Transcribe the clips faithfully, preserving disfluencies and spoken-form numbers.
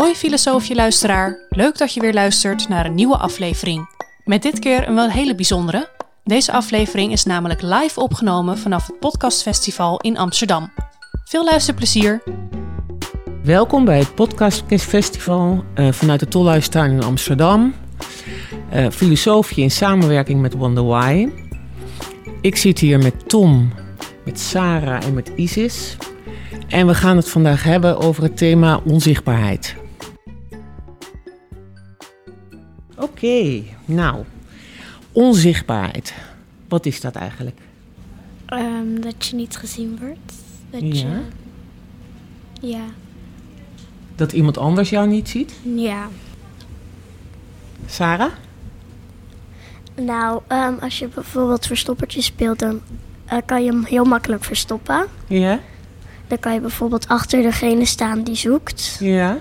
Hoi Filosofie-luisteraar, leuk dat je weer luistert naar een nieuwe aflevering. Met dit keer een wel hele bijzondere. Deze aflevering is namelijk live opgenomen vanaf het podcastfestival in Amsterdam. Veel luisterplezier! Welkom bij het podcastfestival uh, vanuit de Tolhuistuin in Amsterdam. Uh, Filosofie in samenwerking met Wonder Why. Ik zit hier met Tom, met Sarah en met Isis. En we gaan het vandaag hebben over het thema onzichtbaarheid. Oké, okay, nou, onzichtbaarheid. Wat is dat eigenlijk? Um, dat je niet gezien wordt. Dat ja. je... Ja. Dat iemand anders jou niet ziet? Ja. Sarah? Nou, um, als je bijvoorbeeld verstoppertje speelt, dan uh, kan je hem heel makkelijk verstoppen. Ja. Dan kan je bijvoorbeeld achter degene staan die zoekt. Ja.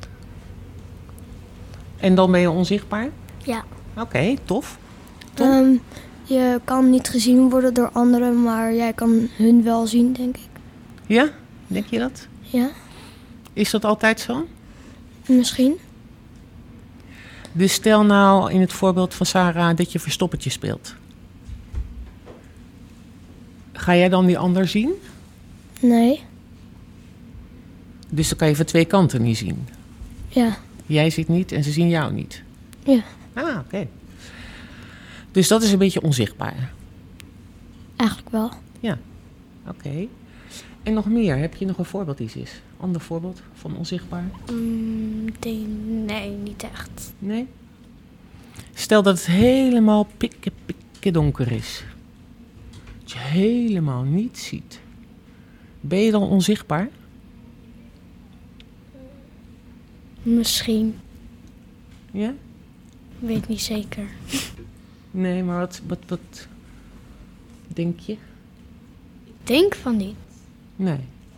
En dan ben je onzichtbaar? Ja. Oké, okay, tof. Um, je kan niet gezien worden door anderen, maar jij kan hun wel zien, denk ik. Ja? Denk je dat? Ja. Is dat altijd zo? Misschien. Dus stel nou in het voorbeeld van Sarah dat je verstoppertje speelt. Ga jij dan die ander zien? Nee. Dus dan kan je van twee kanten niet zien? Ja. Jij ziet niet en ze zien jou niet? Ja. Ah, oké. Okay. Dus dat is een beetje onzichtbaar? Eigenlijk wel. Ja, oké. Okay. En nog meer? Heb je nog een voorbeeld, Isis? Ander voorbeeld van onzichtbaar? Mm, nee, nee, niet echt. Nee? Stel dat het helemaal pikke, pikke donker is. Dat je helemaal niets ziet. Ben je dan onzichtbaar? Misschien. Ja? Ik weet niet zeker. Nee, maar wat, wat, wat denk je? Ik denk van niet. Nee.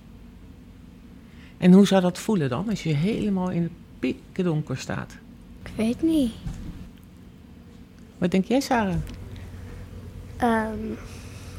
En hoe zou dat voelen dan, als je helemaal in het pikke donker staat? Ik weet niet. Wat denk jij, Sarah? Um,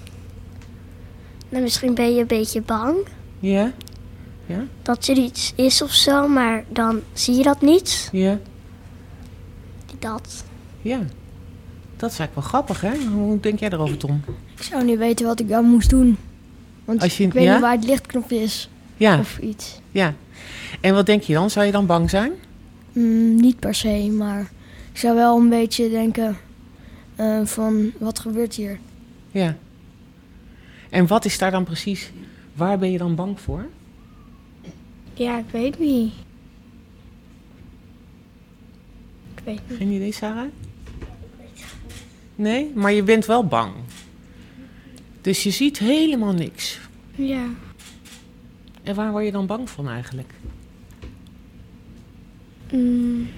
nou, misschien ben je een beetje bang. Ja? Ja? Dat er iets is of zo, maar dan zie je dat niet. Ja? Dat. Ja. Dat is eigenlijk wel grappig, hè? Hoe denk jij erover, Tom? Ik zou niet weten wat ik dan moest doen. Want Als je, ik weet ja? niet waar het lichtknopje is. Ja. Of iets. Ja. En wat denk je dan? Zou je dan bang zijn? Mm, niet per se, maar ik zou wel een beetje denken uh, van wat gebeurt hier? Ja. En wat is daar dan precies? Waar ben je dan bang voor? Ja, ik weet niet. Ik weet niet. Geen idee, Sarah? Nee, maar je bent wel bang. Dus je ziet helemaal niks. Ja. En waar word je dan bang van eigenlijk? Mm.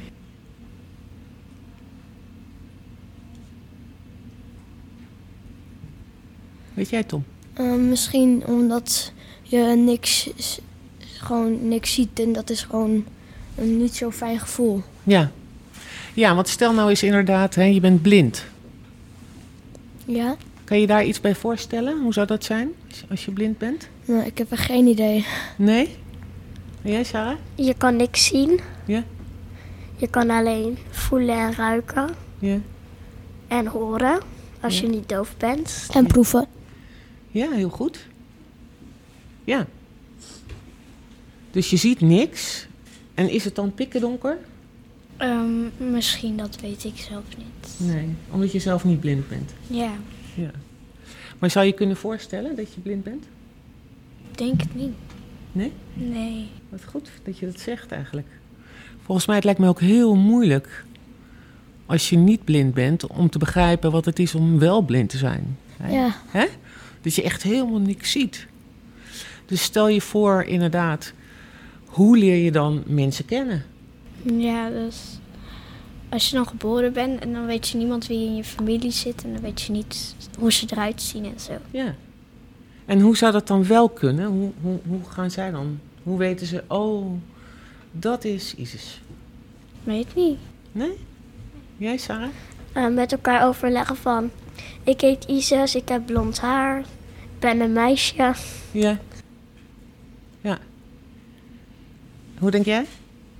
Weet jij, Tom? Uh, misschien omdat je niks, gewoon niks ziet en dat is gewoon een niet zo fijn gevoel. Ja. Ja, want stel nou eens inderdaad, hè, je bent blind. Ja? Kan je daar iets bij voorstellen? Hoe zou dat zijn als je blind bent? Nou, ik heb er geen idee. Nee? En jij, Sarah? Je kan niks zien. Ja? Je kan alleen voelen en ruiken. Ja. En horen, als Ja. je niet doof bent. En proeven. Ja, heel goed. Ja. Dus je ziet niks. En is het dan pikkendonker? Um, misschien, dat weet ik zelf niet. Nee, omdat je zelf niet blind bent. Ja. Ja. Maar zou je kunnen voorstellen dat je blind bent? Ik denk het niet. Nee? Nee. Wat goed dat je dat zegt eigenlijk. Volgens mij het lijkt me ook heel moeilijk als je niet blind bent om te begrijpen wat het is om wel blind te zijn. Hè? Ja. Hè? Dat je echt helemaal niks ziet. Dus stel je voor inderdaad, hoe leer je dan mensen kennen? Ja, dus als je dan geboren bent en dan weet je niemand wie in je familie zit en dan weet je niet hoe ze eruit zien en zo. Ja. En hoe zou dat dan wel kunnen? Hoe, hoe, hoe gaan zij dan? Hoe weten ze, oh, dat is Isis? Weet niet. Nee? Jij, Sarah? Uh, met elkaar overleggen van, ik heet Isis, ik heb blond haar, ik ben een meisje. Ja. Ja. Hoe denk jij?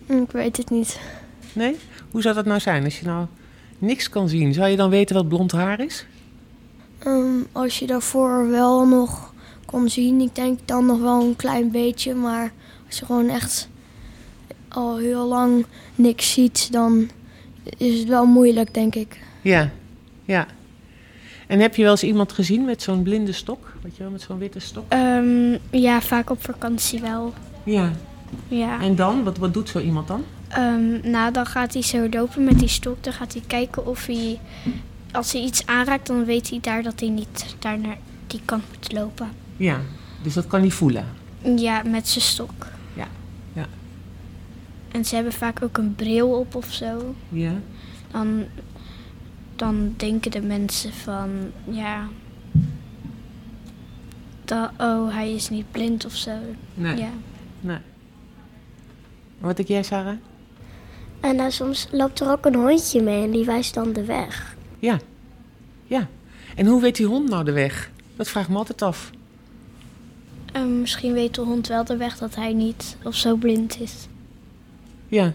Ik weet het niet. Nee? Hoe zou dat nou zijn? Als je nou niks kan zien, zou je dan weten wat blond haar is? Um, als je daarvoor wel nog kon zien, ik denk dan nog wel een klein beetje. Maar als je gewoon echt al heel lang niks ziet, dan is het wel moeilijk, denk ik. Ja, ja. En heb je wel eens iemand gezien met zo'n blinde stok? Weet je wel, met zo'n witte stok? Um, ja, vaak op vakantie wel. Ja. Ja. En dan? Wat, wat doet zo iemand dan? Um, nou, dan gaat hij zo lopen met die stok. Dan gaat hij kijken of hij... Als hij iets aanraakt, dan weet hij daar dat hij niet daar naar die kant moet lopen. Ja, dus dat kan hij voelen? Ja, met zijn stok. Ja, ja. En ze hebben vaak ook een bril op of zo. Ja. Dan, dan denken de mensen van, ja... Dat, oh, hij is niet blind of zo. Nee. Ja. Nee. Wat denk jij, Sarah? En nou, soms loopt er ook een hondje mee en die wijst dan de weg. Ja. Ja. En hoe weet die hond nou de weg? Dat vraag ik me altijd af. Um, misschien weet de hond wel de weg dat hij niet of zo blind is. Ja.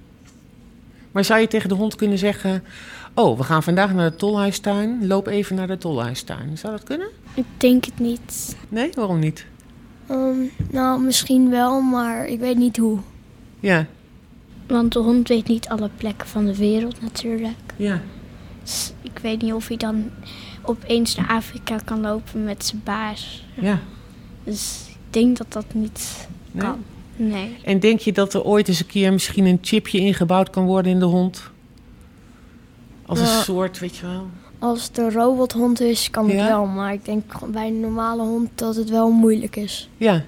Maar zou je tegen de hond kunnen zeggen... Oh, we gaan vandaag naar de tolhuistuin. Loop even naar de tolhuistuin. Zou dat kunnen? Ik denk het niet. Nee? Waarom niet? Um, nou, misschien wel, maar ik weet niet hoe. Ja. Want de hond weet niet alle plekken van de wereld natuurlijk. Ja. Dus ik weet niet of hij dan opeens naar Afrika kan lopen met zijn baas. Ja. Dus ik denk dat dat niet Nee? kan. Nee. En denk je dat er ooit eens een keer misschien een chipje ingebouwd kan worden in de hond? Als een Ja. soort, weet je wel. Als het een robothond is, kan het Ja? wel. Maar ik denk gewoon bij een normale hond dat het wel moeilijk is. Ja.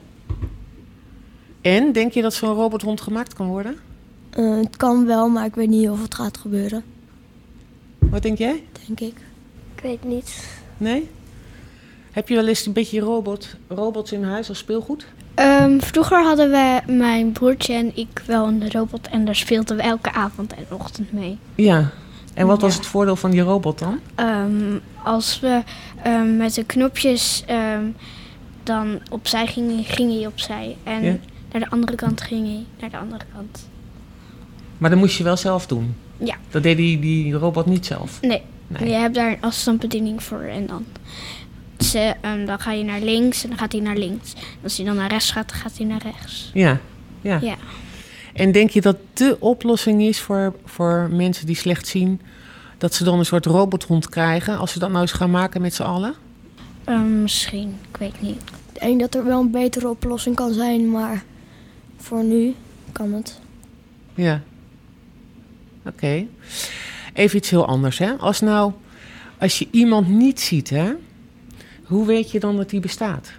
En, denk je dat zo'n robothond gemaakt kan worden? Uh, het kan wel, maar ik weet niet of het gaat gebeuren, Wat denk jij? denk ik. Ik weet niet. Nee? Heb je wel eens een beetje robot, robots in huis als speelgoed? Um, vroeger hadden we, mijn broertje en ik, wel een robot en daar speelden we elke avond en ochtend mee. Ja. En wat was Ja. het voordeel van die robot dan? Um, als we um, met de knopjes um, dan opzij gingen, ging hij opzij. En Ja. naar de andere kant ging hij naar de andere kant. Maar dat moest je wel zelf doen? Ja. Dat deed die, die robot niet zelf? Nee, Nee. je hebt daar een afstandsbediening voor en dan, ze, um, dan ga je naar links en dan gaat hij naar links. Als hij dan naar rechts gaat, dan gaat hij naar rechts. Ja. Ja. Ja. En denk je dat de oplossing is voor, voor mensen die slecht zien... dat ze dan een soort robothond krijgen... als ze dat nou eens gaan maken met z'n allen? Um, misschien, ik weet niet. Ik denk dat er wel een betere oplossing kan zijn, maar voor nu kan het. Ja. Oké. Okay. Even iets heel anders, hè. Als nou... Als je iemand niet ziet, hè... hoe weet je dan dat die bestaat?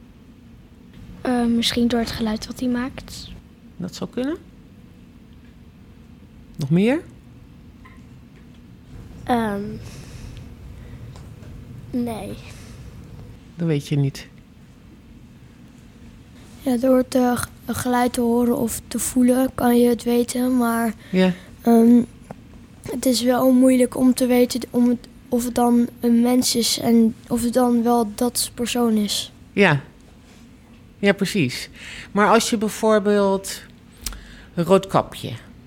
Uh, misschien door het geluid wat hij maakt. Dat zou kunnen. Nog meer? Um, nee. Dat weet je niet. Ja, door het uh, geluid te horen of te voelen kan je het weten, maar Ja. um, het is wel moeilijk om te weten om het, of het dan een mens is en of het dan wel dat persoon is. Ja. Ja, precies. Maar als je bijvoorbeeld een rood kapje...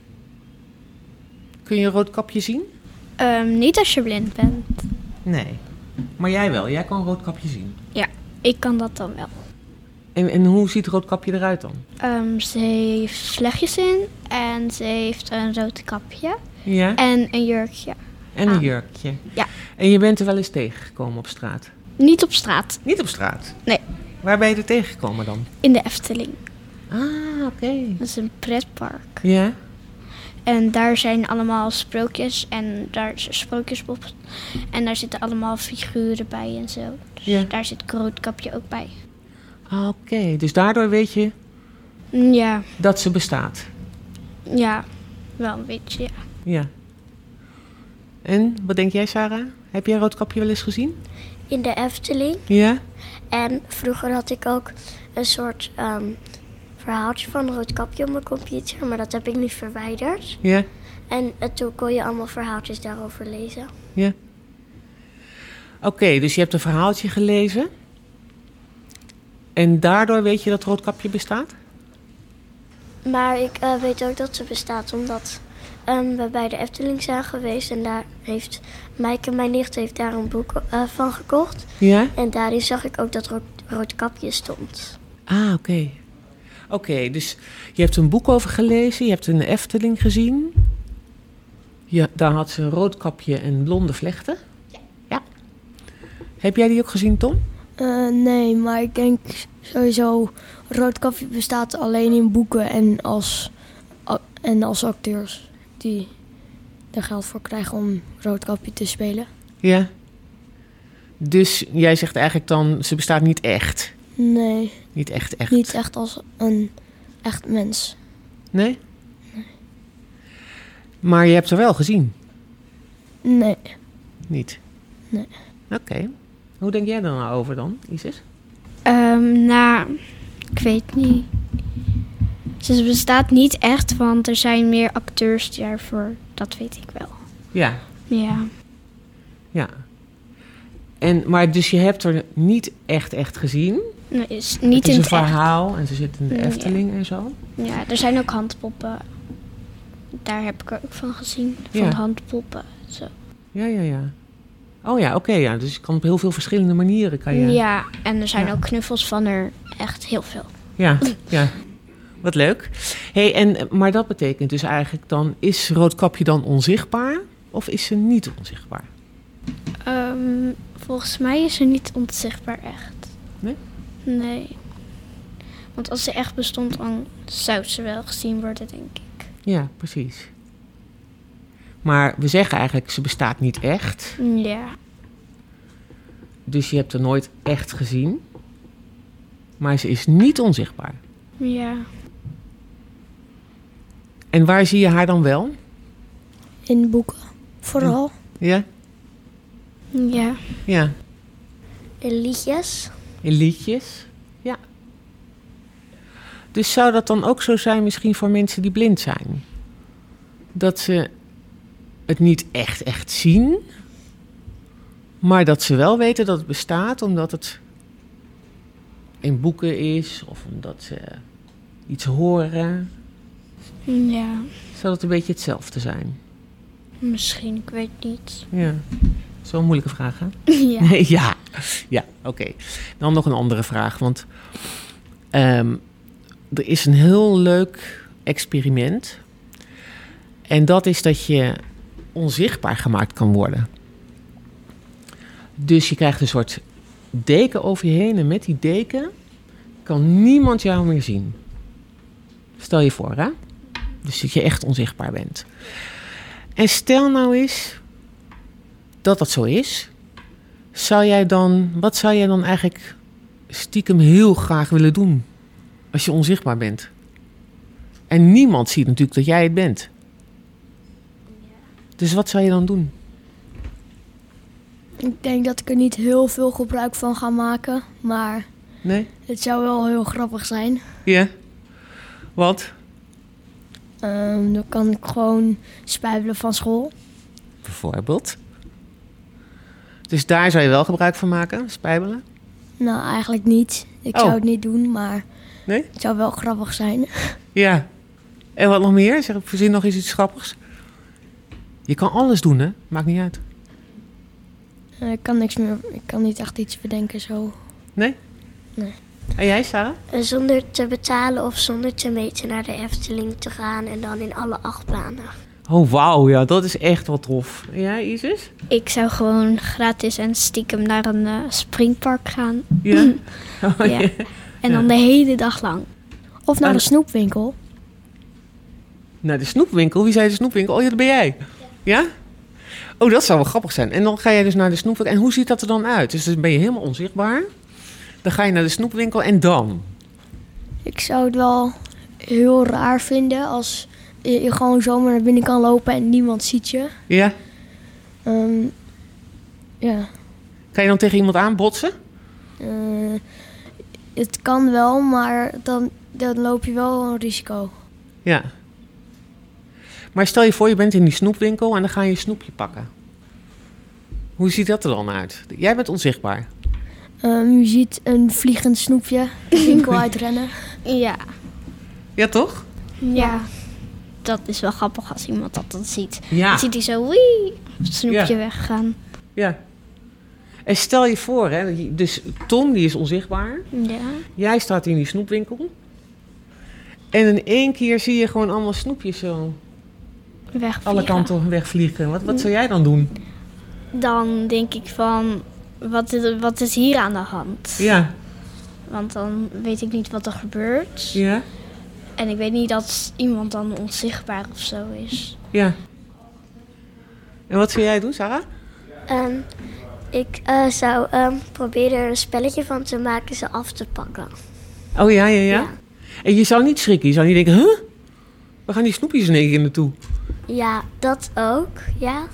Kun je een rood kapje zien? Um, niet als je blind bent. Nee. Maar jij wel. Jij kan een rood kapje zien. Ja, ik kan dat dan wel. En, en hoe ziet een rood kapje eruit dan? Um, ze heeft vlechtjes in en ze heeft een rood kapje Ja. en een jurkje. En een aan. jurkje. Ja. En je bent er wel eens tegengekomen op straat? Niet op straat, Niet op straat? Nee. Waar ben je er tegengekomen dan? in de Efteling. Ah, oké. Dat is een pretpark. Ja? En daar zijn allemaal sprookjes en daar is een sprookjesbop. En daar zitten allemaal figuren bij en zo. Dus Ja. daar zit een rood kapje ook bij. Ah, oké. Dus daardoor weet je Ja, dat ze bestaat? ja, wel een beetje, ja. Ja. En, wat denk jij, Sarah? Heb jij een rood kapje wel eens gezien? In de Efteling. Ja? En vroeger had ik ook een soort um, verhaaltje van een rood kapje op mijn computer. Maar dat heb ik nu verwijderd. Ja? En uh, toen kon je allemaal verhaaltjes daarover lezen. Ja. Oké, okay, dus je hebt een verhaaltje gelezen. En daardoor weet je dat Roodkapje bestaat? Maar ik uh, weet ook dat ze bestaat omdat um, we bij de Efteling zijn geweest. En daar heeft Maaike, mijn nicht, heeft daar een boek uh, van gekocht. Ja? En daarin zag ik ook dat rood, Roodkapje stond. Ah, oké. Okay. Oké, okay, dus je hebt een boek over gelezen, je hebt een Efteling gezien. Ja, daar had ze een Roodkapje en blonde vlechten. Ja. Ja. Heb jij die ook gezien, Tom? Uh, nee, maar ik denk sowieso... Roodkapje bestaat alleen in boeken en als, en als acteurs die er geld voor krijgen om Roodkapje te spelen. Ja. Dus jij zegt eigenlijk dan, ze bestaat niet echt? Nee. Niet echt echt? Niet echt als een echt mens. Nee? Nee. Maar je hebt haar wel gezien? Nee. Niet? Nee. Oké. Okay. Hoe denk jij er nou over dan, Isis? Um, nou, ik weet niet. Ze bestaat niet echt, want er zijn meer acteurs daarvoor. Dat weet ik wel. Ja. Ja. Ja. En, maar dus je hebt er niet echt echt gezien? Nee, is niet het is in een het verhaal echt. En ze zit in de Efteling ja. en zo? Ja, er zijn ook handpoppen. Daar heb ik er ook van gezien. Van ja. handpoppen. Zo. Ja, ja, ja. Oh ja, oké. Okay, ja. Dus je kan op heel veel verschillende manieren kan je... Ja, en er zijn ja. ook knuffels van er echt heel veel. Ja, ja. Wat leuk. Hey, en, maar dat betekent dus eigenlijk dan... Is Roodkapje dan onzichtbaar of is ze niet onzichtbaar? Um, volgens mij is ze niet onzichtbaar echt. Nee? Nee. Want als ze echt bestond, dan zou ze wel gezien worden, denk ik. Ja, precies. Maar we zeggen eigenlijk, ze bestaat niet echt. Ja. Dus je hebt haar nooit echt gezien. Maar ze is niet onzichtbaar. Ja. En waar zie je haar dan wel? In boeken, vooral. Ja? Ja. Ja. In liedjes. In liedjes? Ja. Dus zou dat dan ook zo zijn misschien voor mensen die blind zijn? Dat ze het niet echt echt zien, maar dat ze wel weten dat het bestaat omdat het in boeken is of omdat ze iets horen. Ja. Zou dat een beetje hetzelfde zijn? Misschien, ik weet niet. Ja. Zo'n moeilijke vraag, hè? Ja. Nee, ja, ja oké. Okay. Dan nog een andere vraag, want um, er is een heel leuk experiment. En dat is dat je onzichtbaar gemaakt kan worden. Dus je krijgt een soort deken over je heen en met die deken kan niemand jou meer zien. Stel je voor, hè? Dus dat je echt onzichtbaar bent. En stel nou eens dat dat zo is. Zou jij dan, wat zou jij dan eigenlijk stiekem heel graag willen doen als je onzichtbaar bent? En niemand ziet natuurlijk dat jij het bent. Dus wat zou je dan doen? Ik denk dat ik er niet heel veel gebruik van ga maken, maar nee? Het zou wel heel grappig zijn. Ja? Wat? Um, dan kan ik gewoon spijbelen van school. Bijvoorbeeld? Dus daar zou je wel gebruik van maken, spijbelen? Nou, eigenlijk niet. Ik oh. zou het niet doen, maar nee? Het zou wel grappig zijn. Ja. En wat nog meer? Zeg, verzin nog eens iets grappigs. Je kan alles doen, hè? Maakt niet uit. Uh, ik kan niks meer. Ik kan niet echt iets bedenken zo. Nee? Nee. En jij, Sarah? Zonder te betalen of zonder te meten naar de Efteling te gaan en dan in alle achtbanen. Oh, wauw. Ja, dat is echt wel tof. En jij, Isis? Ik zou gewoon gratis en stiekem naar een uh, springpark gaan. Ja? Oh, ja. ja. En dan ja. de hele dag lang. Of naar en... de snoepwinkel. Naar de snoepwinkel? Wie zei de snoepwinkel? Oh ja, dat ben jij. Ja? ja? Oh, dat zou wel grappig zijn. En dan ga jij dus naar de snoepwinkel. En hoe ziet dat er dan uit? Dus dan ben je helemaal onzichtbaar. Dan ga je naar de snoepwinkel en dan? Ik zou het wel heel raar vinden als je gewoon zomaar naar binnen kan lopen en niemand ziet je. Ja? Um, ja. Kan je dan tegen iemand aanbotsen? Uh, het kan wel, maar dan, dan loop je wel een risico. Ja. Maar stel je voor, je bent in die snoepwinkel en dan ga je een snoepje pakken. Hoe ziet dat er dan uit? Jij bent onzichtbaar. Um, je ziet een vliegend snoepje de winkel uitrennen. Ja. Ja, toch? Ja, dat is wel grappig als iemand dat dan ziet. Ja. Dan ziet hij zo, wee, het snoepje Ja. weggaan. Ja. En stel je voor, hè, dat je- dus Tom die is onzichtbaar. Ja. Jij staat in die snoepwinkel. En in één keer zie je gewoon allemaal snoepjes zo Wegvliegen. alle kanten wegvliegen. Wat, wat zou jij dan doen? Dan denk ik van, wat is, wat is hier aan de hand? Ja. Want dan weet ik niet wat er gebeurt. Ja. En ik weet niet dat iemand dan onzichtbaar of zo is. Ja. En wat zou jij doen, Sarah? Ehm, ik eh, zou ehm, proberen er een spelletje van te maken ze af te pakken. Oh ja, ja, ja. Ja. En je zou niet schrikken. Je zou niet denken, huh? Waar gaan die snoepjes in één keer naartoe? Ja, dat ook, ja.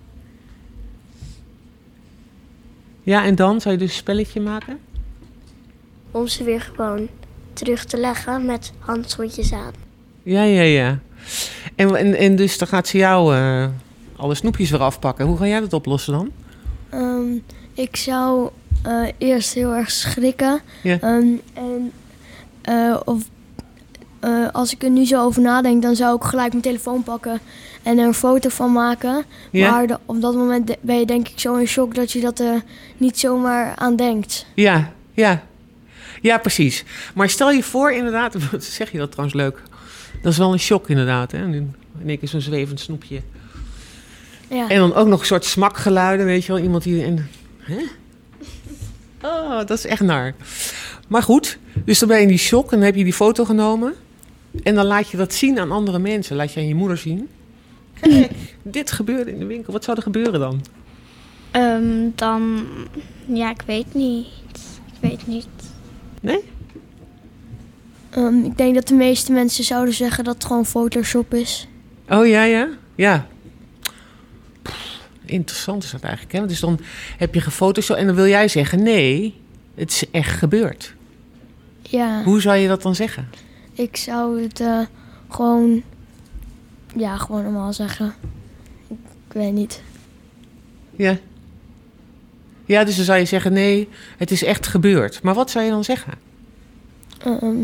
Ja, en dan zou je dus een spelletje maken? Om ze weer gewoon terug te leggen met handschoentjes aan. Ja, ja, ja. En, en, en dus dan gaat ze jou eh, alle snoepjes weer afpakken. Hoe ga jij dat oplossen dan? Ehm, ik zou eh, eerst heel erg schrikken. Ja. Ehm, en eh, of, eh, als ik er nu zo over nadenk, dan zou ik gelijk mijn telefoon pakken en er een foto van maken. Ja? Maar de- op dat moment de- ben je denk ik zo in shock dat je dat er niet zomaar aan denkt. Ja, ja. Ja, precies. Maar stel je voor inderdaad, zeg je dat trouwens leuk. Dat is wel een shock inderdaad, hè. In één keer zo'n zwevend snoepje. Ja. En dan ook nog een soort smakgeluiden, weet je wel. Iemand die... En, hè? Oh, dat is echt naar. Maar goed, dus dan ben je in die shock en dan heb je die foto genomen. En dan laat je dat zien aan andere mensen. Laat je aan je moeder zien. Kijk, dit gebeurde in de winkel. Wat zou er gebeuren dan? Ehm, dan, ja, ik weet niet. Ik weet niet. Nee? Ehm, ik denk dat de meeste mensen zouden zeggen dat het gewoon Photoshop is. Oh ja, ja? Ja. Pff, interessant is dat eigenlijk, hè? Dus dan heb je gefotoshopt en dan wil jij zeggen... nee, het is echt gebeurd. Ja, Hoe zou je dat dan zeggen? ik zou het eh, gewoon, ja, gewoon normaal zeggen. Ik weet niet. Ja. Ja, dus dan zou je zeggen... nee, het is echt gebeurd. Maar wat zou je dan zeggen? Ehm,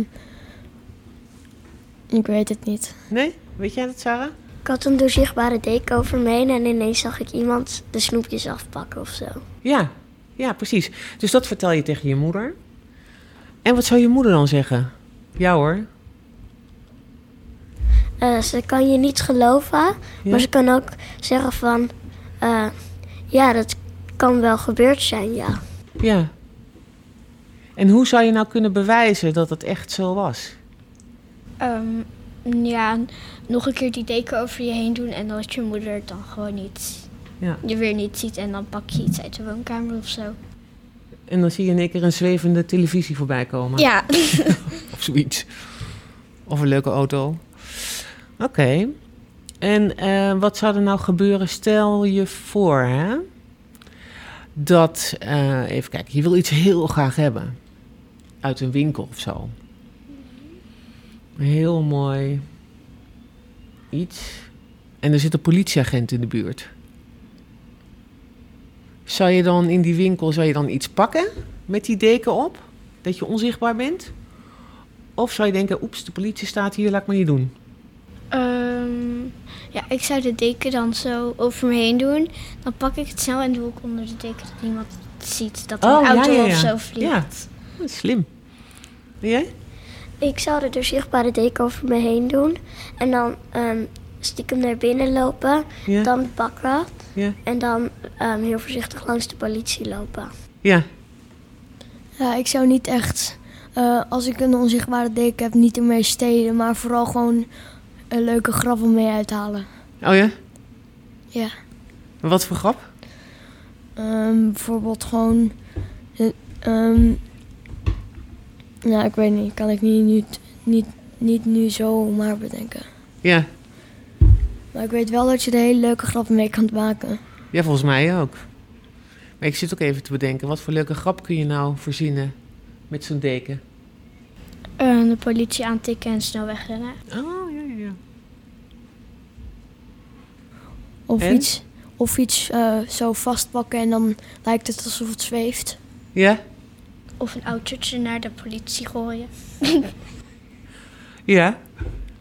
ik weet het niet. Nee? Weet jij dat, Sarah? Ik had een doorzichtbare deken over me heen en ineens zag ik iemand de snoepjes afpakken of zo. Ja, ja, precies. Dus dat vertel je tegen je moeder. En wat zou je moeder dan zeggen? Ja hoor. Eh, ze kan je niet geloven, Ja? maar ze kan ook zeggen van... eh, ja, dat kan wel gebeurd zijn, ja. Ja. En hoe zou je nou kunnen bewijzen dat het echt zo was? Ehm, ja, nog een keer die deken over je heen doen en dat je moeder het dan gewoon niet, Ja. je weer niet ziet en dan pak je iets uit de woonkamer of zo. En dan zie je in één keer een zwevende televisie voorbij komen. Ja. Of zoiets. Of een leuke auto. Oké. En eh, wat zou er nou gebeuren? Stel je voor, hè? Dat, eh, even kijken, je wil iets heel graag hebben. Uit een winkel of zo. Een heel mooi iets. En er zit een politieagent in de buurt. Zou je dan in die winkel, zou je dan iets pakken met die deken op? Dat je onzichtbaar bent? Of zou je denken, oeps, de politie staat hier, laat ik maar niet doen. Ehm, ja, ik zou de deken dan zo over me heen doen. Dan pak ik het snel en doe ik onder de deken dat niemand het ziet. Dat er Oh, een ja, auto ja, of ja. zo vliegt. Ja. Dat is slim. En jij? Ik zou de doorzichtbare deken over me heen doen en dan ehm, stiekem naar binnen lopen, Ja. dan pakken Ja. en dan ehm, heel voorzichtig langs de politie lopen. Ja. Ja, ik zou niet echt, eh, als ik een onzichtbare deken heb, niet ermee stelen, maar vooral gewoon een leuke grappen mee uithalen. Oh ja? Ja. Wat voor grap? Ehm, bijvoorbeeld gewoon, eh, ehm, nou, ik weet niet, kan ik niet, niet, niet, niet nu zomaar bedenken. Ja. Maar ik weet wel dat je er hele leuke grappen mee kan maken. Ja, volgens mij ook. Maar ik zit ook even te bedenken, wat voor leuke grap kun je nou verzinnen met zo'n deken? Eh, de politie aantikken en snel wegrennen. Oh, ja, ja, ja. Of En? iets, of iets eh, zo vastpakken en dan lijkt het alsof het zweeft. Ja? Of een autootje naar de politie gooien. Ja.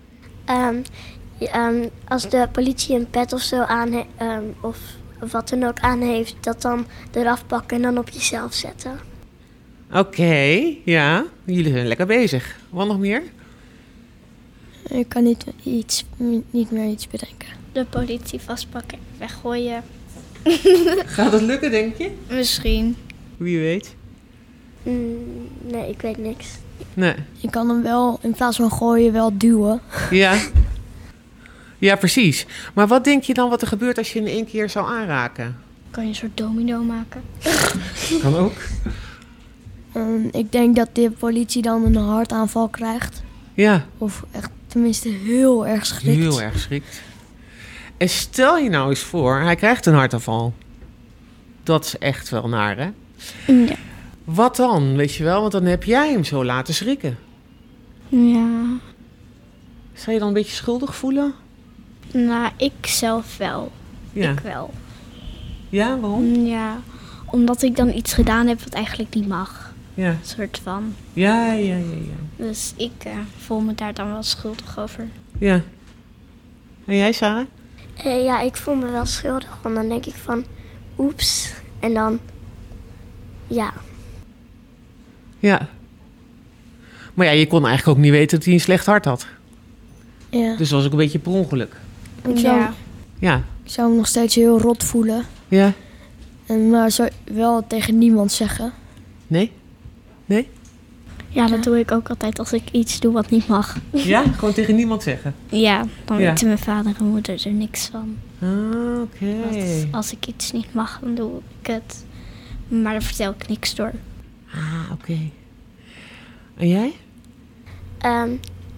Um, um, als de politie een pet of zo aan he- um, of wat dan ook aan heeft, dat dan eraf pakken en dan op jezelf zetten. Oké, okay, ja. Jullie zijn lekker bezig. Wat nog meer? Ik kan niet, iets, niet meer iets bedenken. De politie vastpakken, weggooien. Gaat het lukken, denk je? Misschien. Wie weet. Mm, nee, ik weet niks. Nee. Je kan hem wel, in plaats van gooien, wel duwen. Ja. Ja, precies. Maar wat denk je dan wat er gebeurt als je in één keer zou aanraken? Kan je een soort domino maken? Kan ook. Um, ik denk dat de politie dan een hartaanval krijgt. Ja. Of echt tenminste heel erg schrikt. Heel erg schrikt. En stel je nou eens voor, hij krijgt een hartaanval. Dat is echt wel naar, hè? Ja. Wat dan, weet je wel? Want dan heb jij hem zo laten schrikken. Ja. Zou je dan een beetje schuldig voelen? Nou, ik zelf wel. Ja. Ik wel. Ja, waarom? Ja, omdat ik dan iets gedaan heb wat eigenlijk niet mag. Ja. Een soort van. Ja, ja, ja, ja. Dus ik uh, voel me daar dan wel schuldig over. Ja. En jij, Sarah? Uh, ja, ik voel me wel schuldig, want dan denk ik van, oeps. En dan, ja. Ja. Maar ja, je kon eigenlijk ook niet weten dat hij een slecht hart had. Ja. Dus dat was ook een beetje per ongeluk. Ik zou, Ja. Ja. ik zou me nog steeds heel rot voelen. Ja. En, maar zou wel tegen niemand zeggen. Nee? Nee? Ja, dat doe ik ook altijd als ik iets doe wat niet mag. Ja? Gewoon tegen niemand zeggen? Ja, dan Ja. weten mijn vader en moeder er niks van. Ah, oké. Want als ik iets niet mag, dan doe ik het. Maar dan vertel ik niks door. Ah, oké. En jij? Um,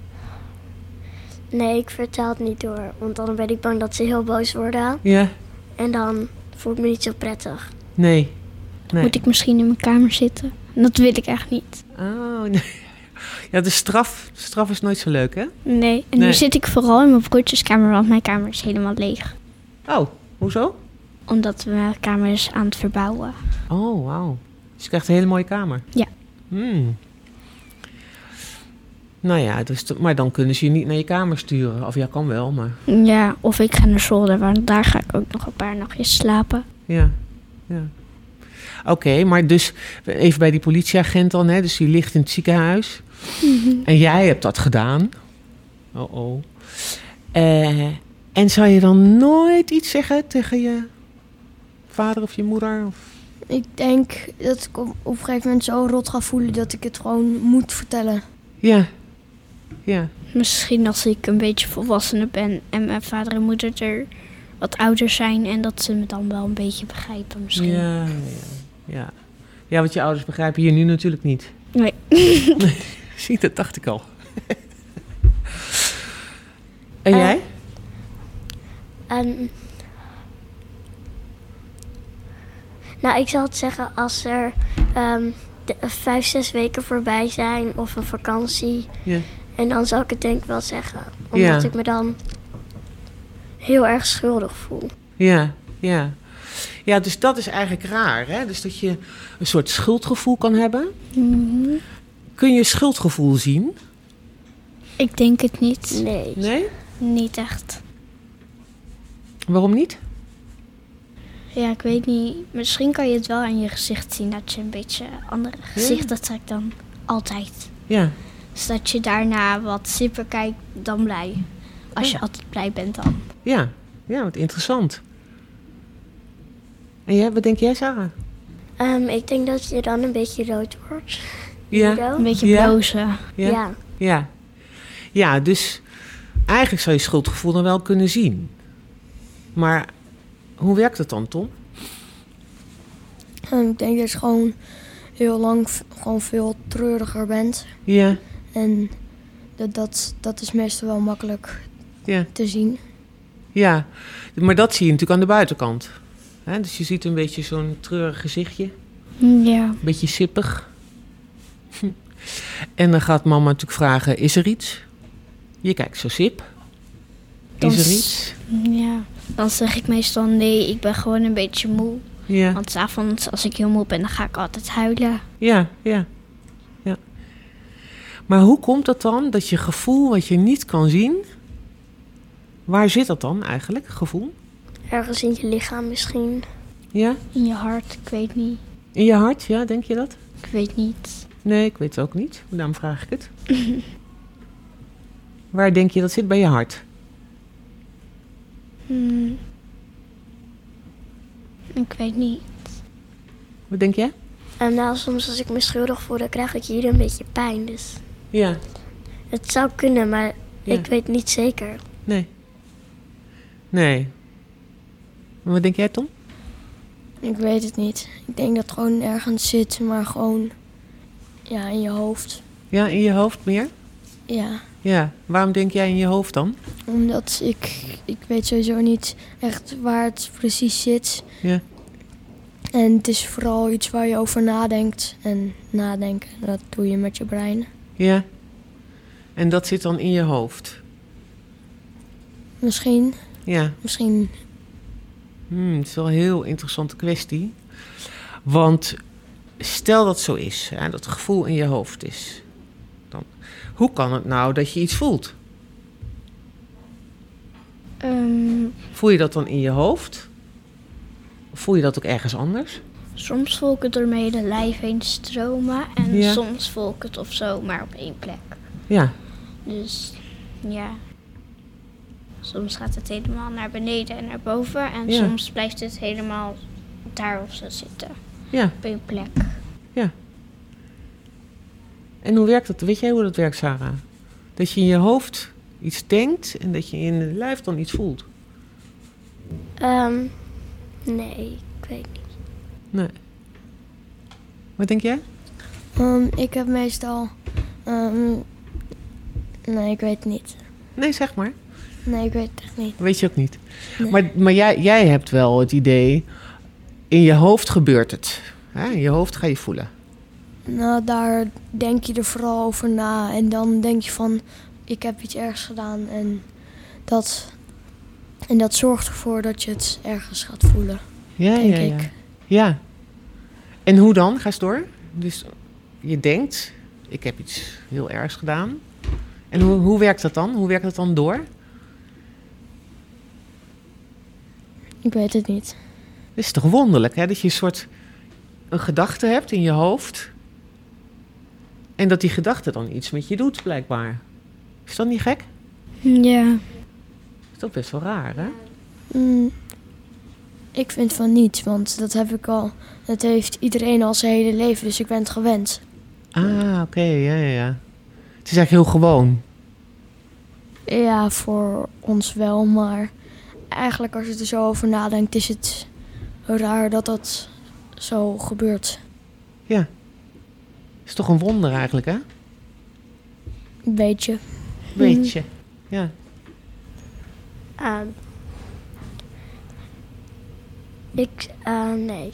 nee, ik vertel het niet door, want dan ben ik bang dat ze heel boos worden. Ja. En dan voel ik me niet zo prettig. Nee. Nee. Moet ik misschien in mijn kamer zitten? En dat wil ik echt niet. Oh, nee. Ja, de straf, de straf is nooit zo leuk, hè? Nee, en Nee. nu zit ik vooral in mijn broertjeskamer, want mijn kamer is helemaal leeg. Oh, hoezo? Omdat mijn kamer is aan het verbouwen. Oh, wauw. Dus je krijgt een hele mooie kamer. Ja. Hmm. Nou ja, dus t- maar dan kunnen ze je niet naar je kamer sturen. Of ja, kan wel, maar Ja, of ik ga naar zolder, want daar ga ik ook nog een paar nachtjes slapen. ja. ja. Oké, maar dus even bij die politieagent dan, hè? Dus die ligt in het ziekenhuis. En jij hebt dat gedaan. Oh oh. Eh, en zou je dan nooit iets zeggen tegen je vader of je moeder? Of... Ik denk dat ik op, op een gegeven moment zo rot ga voelen dat ik het gewoon moet vertellen. Ja. Ja. Misschien als ik een beetje volwassener ben en mijn vader en moeder er wat ouder zijn en dat ze me dan wel een beetje begrijpen misschien. Ja, ja, ja. Ja, want je ouders begrijpen je nu natuurlijk niet. Nee. Zie, dat dacht ik al. En Eh, jij? Um, nou, ik zal het zeggen als er um, de, vijf, zes weken voorbij zijn of een vakantie. Ja. En dan zal ik het denk ik wel zeggen. Omdat Ja. ik me dan heel erg schuldig voel. Ja, ja. Ja, dus dat is eigenlijk raar, hè? Dus dat je een soort schuldgevoel kan hebben. Mhm. Kun je schuldgevoel zien? Ik denk het niet. Nee. Nee? Niet echt. Waarom niet? Ja, ik weet niet. Misschien kan je het wel aan je gezicht zien dat je een beetje andere gezicht, dat trekt dan altijd. Ja. Dus dat je daarna wat sipper kijkt dan blij. Als je Ja. altijd blij bent dan. Ja. Ja, wat interessant. En jij, wat denk jij, Sarah? Um, ik denk dat je dan een beetje rood wordt. Ja. Zo. Een beetje Ja. blozen. Ja. Ja. Ja. Ja, dus eigenlijk zou je schuldgevoel dan wel kunnen zien. Maar hoe werkt het dan, Tom? En ik denk dat je gewoon heel lang v- gewoon veel treuriger bent. Ja. En dat, dat, dat is meestal wel makkelijk Ja. te zien. Ja, maar dat zie je natuurlijk aan de buitenkant. Hè, dus je ziet een beetje zo'n treurig gezichtje. Ja. Een beetje sippig. En dan gaat mama natuurlijk vragen, is er iets? Je kijkt zo sip. Dan Is er s- iets? Ja. Dan zeg ik meestal nee, ik ben gewoon een beetje moe. Ja, Want 's avonds als ik heel moe ben, dan ga ik altijd huilen. ja, ja, ja. Maar hoe komt het dan dat je gevoel wat je niet kan zien, Waar zit dat dan eigenlijk, gevoel? Ergens in je lichaam misschien. Ja? In je hart, ik weet niet. In je hart, ja, denk je dat? Ik weet niet. Nee, ik weet het ook niet. Daarom vraag ik het. Waar denk je dat zit bij je hart? Hmm. Ik weet niet. Wat denk jij? En nou, soms als ik me schuldig voel, dan krijg ik hier een beetje pijn. Dus Ja. het zou kunnen, maar Ja. ik weet niet zeker. Nee. Nee. Maar wat denk jij, Tom? Ik weet het niet. Ik denk dat het gewoon ergens zit, maar gewoon ja, in je hoofd. Ja, in je hoofd meer? Ja, Ja. Waarom denk jij in je hoofd dan? omdat ik, ik weet sowieso niet echt waar het precies zit. Ja. En het is vooral iets waar je over nadenkt. En nadenken, dat doe je met je brein. Ja. En dat zit dan in je hoofd? Misschien, Ja. misschien, Hmm, het is wel een heel interessante kwestie. Want stel dat zo is, hè, dat het gevoel in je hoofd is. Dan, hoe kan het nou dat je iets voelt? Um, Voel je dat dan in je hoofd? Of voel je dat ook ergens anders? soms voel ik het door mijn hele lijf heen stromen. En Ja. soms voel ik het of zo, maar op één plek. Ja. Dus ja. Soms gaat het helemaal naar beneden en naar boven. En Ja. soms blijft het helemaal daar of zo zitten. Ja. Op één plek. En hoe werkt dat? Weet jij hoe dat werkt, Sarah? Dat je in je hoofd iets denkt en dat je in je lijf dan iets voelt? Ehm, nee, ik weet niet. Nee. Wat denk jij? Um, ik heb meestal... Um, nee, ik weet het niet. Nee, zeg maar. Nee, ik weet het echt niet. Weet je ook niet. Nee. Maar, maar jij, jij hebt wel het idee, in je hoofd gebeurt het. Hè? In je hoofd ga je voelen. Nou, daar denk je er vooral over na. En dan denk je van, ik heb iets ergs gedaan. En dat, en dat zorgt ervoor dat je het ergens gaat voelen, Ja, denk ja, ja. ik. Ja. En hoe dan? Ga eens door. Dus je denkt, ik heb iets heel ergs gedaan. En hoe, hoe werkt dat dan? Hoe werkt dat dan door? Ik weet het niet. Het is toch wonderlijk, hè? Dat je een soort een gedachte hebt in je hoofd. En dat die gedachte dan iets met je doet, blijkbaar. Is dat niet gek? Ja. Is toch best wel raar, hè? Mm, ik vind van niet, want dat heb ik al. Dat heeft iedereen al zijn hele leven, dus ik ben het gewend. Ah, oké, ja, ja, ja. Het is eigenlijk heel gewoon. Ja, voor ons wel, maar eigenlijk als je er zo over nadenkt, is het raar dat dat zo gebeurt. Ja. Is toch een wonder eigenlijk, hè? Een beetje. Weet je. Ja. Ehm, ik, eh, nee.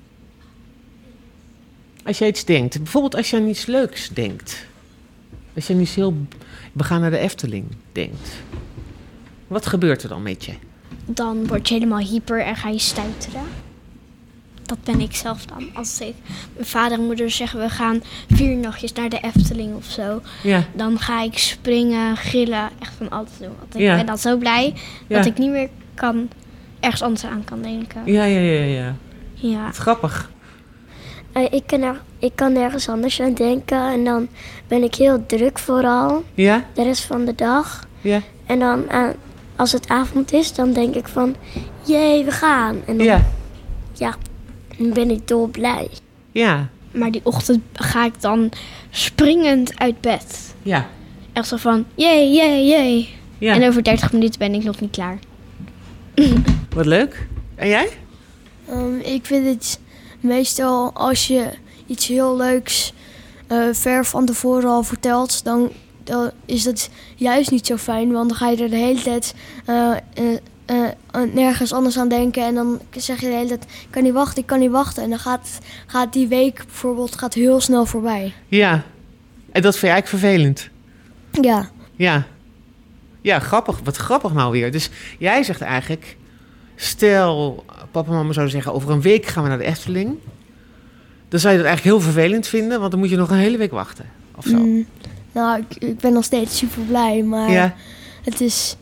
Als je iets denkt, bijvoorbeeld als je aan iets leuks denkt. Als je aan iets heel, we gaan naar de Efteling, denkt. Wat gebeurt er dan met je? Dan word je helemaal hyper en ga je stuiteren. Dat ben ik zelf dan. Als ik, mijn vader en moeder zeggen we gaan vier nachtjes naar de Efteling of zo. Ja. Dan ga ik springen, gillen, echt van alles doen. Want ik Ja. ben dan zo blij Ja. dat ik niet meer kan, ergens anders aan kan denken. Ja, ja, ja, ja. Ja. Wat grappig. Eh, ik, kan er, ik kan nergens anders aan denken en dan ben ik heel druk vooral Ja? de rest van de dag. Ja? En dan eh, als het avond is, dan denk ik van, jee, we gaan. En dan, Ja. ja, dan ben ik dolblij. Ja. Maar die ochtend ga ik dan springend uit bed. Ja. Echt zo van, jee, jee, jee. Ja. En over dertig minuten ben ik nog niet klaar. Wat leuk. En jij? Um, ik vind het meestal als je iets heel leuks uh, ver van tevoren al vertelt, dan, dan is dat juist niet zo fijn. Want dan ga je er de hele tijd uh, uh, uh, nergens anders aan denken. En dan zeg je de hele tijd, ik kan niet wachten, ik kan niet wachten. En dan gaat, gaat die week bijvoorbeeld gaat heel snel voorbij. Ja. En dat vind je eigenlijk vervelend? Ja, Ja. Ja, grappig. Wat grappig nou weer. Dus jij zegt eigenlijk, stel, papa en mama zouden zeggen, over een week gaan we naar de Efteling. Dan zou je dat eigenlijk heel vervelend vinden, want dan moet je nog een hele week wachten. Of zo. Mm, nou, ik, ik ben nog steeds super blij, maar Ja. het is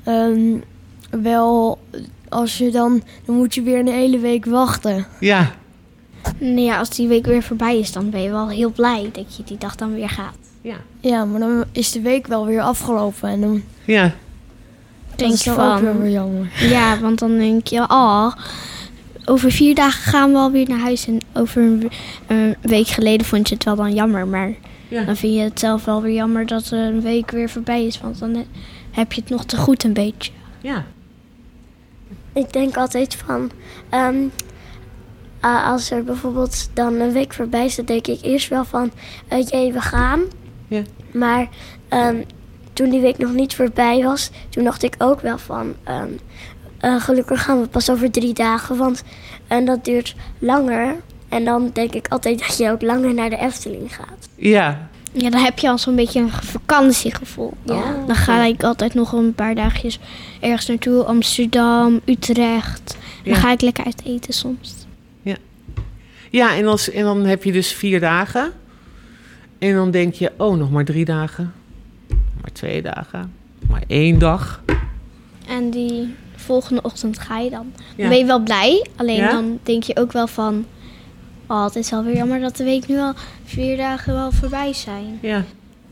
um, wel, als je dan, dan moet je weer een hele week wachten. Ja. Nou ja, als die week weer voorbij is, dan ben je wel heel blij dat je die dag dan weer gaat. Ja. Ja, maar dan is de week wel weer afgelopen en dan Ja. Denk dat is dan van, ook weer, weer jammer. Ja, want dan denk je, oh, over vier dagen gaan we alweer naar huis. En over een, een week geleden vond je het wel dan jammer. Maar Ja. dan vind je het zelf wel weer jammer dat een week weer voorbij is. Want dan heb je het nog te goed een beetje. Ja. Ik denk altijd van, um, uh, als er bijvoorbeeld dan een week voorbij is, dan denk ik eerst wel van, uh, jee, we gaan. Ja. Maar um, toen die week nog niet voorbij was, toen dacht ik ook wel van, um, uh, gelukkig gaan we pas over drie dagen, want uh, dat duurt langer. En dan denk ik altijd dat je ook langer naar de Efteling gaat. Ja. Ja, dan heb je al zo'n beetje een vakantiegevoel. Ja. Dan ga ik altijd nog een paar dagjes ergens naartoe. Amsterdam, Utrecht. Dan Ja. ga ik lekker uit eten soms. Ja, en, als, en dan heb je dus vier dagen. En dan denk je, oh, nog maar drie dagen. Maar twee dagen. Maar één dag. En die volgende ochtend ga je dan. Ja. Dan ben je wel blij. Alleen Ja? dan denk je ook wel van... Oh, het is alweer jammer dat de week nu al vier dagen wel voorbij zijn. Ja.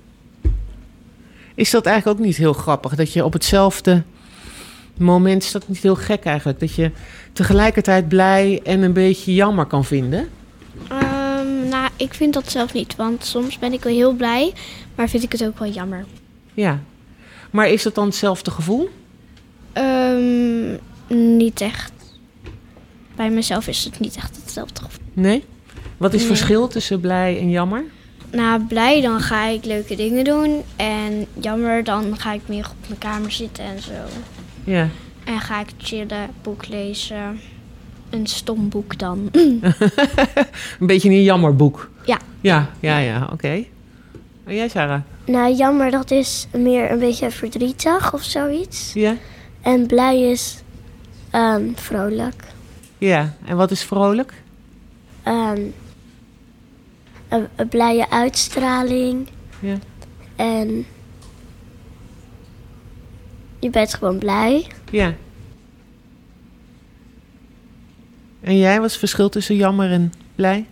Is dat eigenlijk ook niet heel grappig? Dat je op hetzelfde moment, is dat niet heel gek eigenlijk? Dat je tegelijkertijd blij en een beetje jammer kan vinden? Um, nou, ik vind dat zelf niet. Want soms ben ik wel heel blij. Maar vind ik het ook wel jammer. Ja. Maar is dat dan hetzelfde gevoel? Um, niet echt. Bij mezelf is het niet echt hetzelfde gevoel. Nee? Wat is het Nee. verschil tussen blij en jammer? Nou, blij dan ga ik leuke dingen doen. En jammer dan ga ik meer op mijn kamer zitten en zo. Ja. En ga ik chillen, boek lezen. Een stom boek dan. Een beetje een jammerboek. Ja. Ja, ja, ja, oké. En jij, Sarah? Nou, jammer, dat is meer een beetje verdrietig of zoiets. Ja? En blij is um, vrolijk. Ja. En wat is vrolijk? Um, een, een blije uitstraling. Ja. En je bent gewoon blij. Ja. En jij, wat is het verschil tussen jammer en blij?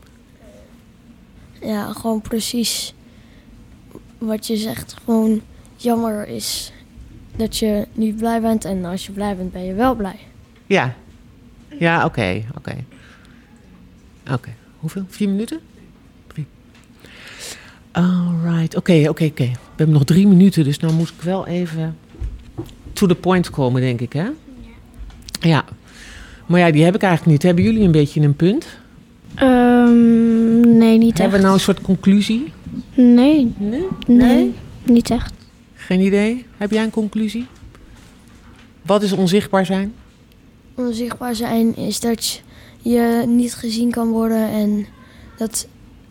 Ja, gewoon precies wat je zegt. Gewoon jammer is dat je niet blij bent. En als je blij bent, ben je wel blij. Ja. Ja, oké, oké. Oké. Hoeveel? Vier minuten? Drie. Alright. Oké, oké, oké. We hebben nog drie minuten, dus nou moet ik wel even to the point komen, denk ik, hè? Ja. Maar ja, die heb ik eigenlijk niet. Hebben jullie een beetje een punt? Um, nee, niet Hebben we echt. nou een soort conclusie? Nee, Nee? nee, niet echt. Geen idee? Heb jij een conclusie? Wat is onzichtbaar zijn? Onzichtbaar zijn is dat je niet gezien kan worden. En dat...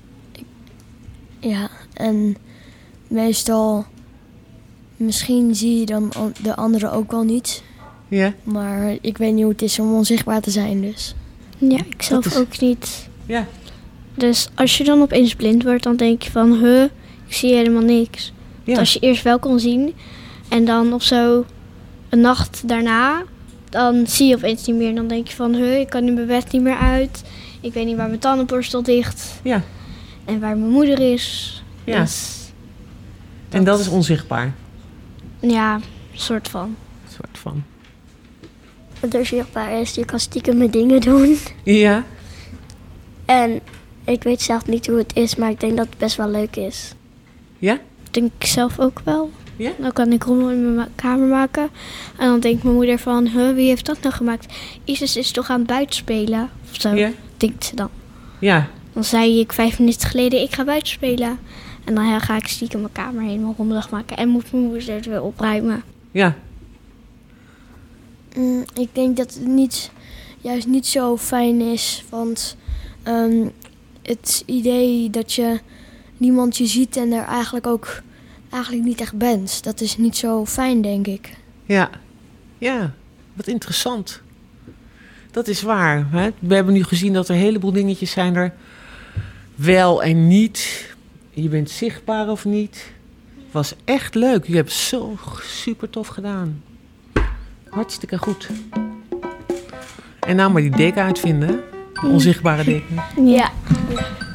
Ja, en meestal... Misschien zie je dan an- de anderen ook wel niet. Ja? Maar ik weet niet hoe het is om onzichtbaar te zijn, dus... Ja, ik zelf is- ook niet. Ja. Dus als je dan opeens blind wordt, dan denk je van... Huh, ik zie helemaal niks. Ja. Want als je eerst wel kon zien en dan op zo een nacht daarna... dan zie je opeens niet meer. Dan denk je van, huh, ik kan nu mijn bed niet meer uit. Ik weet niet waar mijn tandenborstel ligt. Ja. En waar mijn moeder is. Ja. Dus, En dat is onzichtbaar. ja, een soort van. Een soort van. Wat er zichtbaar is, je kan stiekem mijn dingen doen. Ja. En ik weet zelf niet hoe het is, maar ik denk dat het best wel leuk is. Ja? Denk ik zelf ook wel. Ja? Dan kan ik rommel in mijn ma- kamer maken. En dan denkt mijn moeder van, huh, wie heeft dat nou gemaakt? Isis is toch aan het buitenspelen? Of zo, Ja? denkt ze dan. Ja. Dan zei ik vijf minuten geleden, ik ga buitenspelen. En dan ja, ga ik stiekem mijn kamer helemaal rommelig maken. En moet mijn moeder het weer opruimen. Ja. Mm, ik denk dat het niet, juist niet zo fijn is. Want ehm, het idee dat je niemand je ziet en er eigenlijk ook eigenlijk niet echt bent. Dat is niet zo fijn, denk ik. Ja. Ja. Wat interessant. Dat is waar. Hè? We hebben nu gezien dat er een heleboel dingetjes zijn er wel en niet. Je bent zichtbaar of niet. Was echt leuk. Je hebt het zo super tof gedaan. Hartstikke goed. En nou maar die deken uitvinden. De onzichtbare deken. Ja. Ja.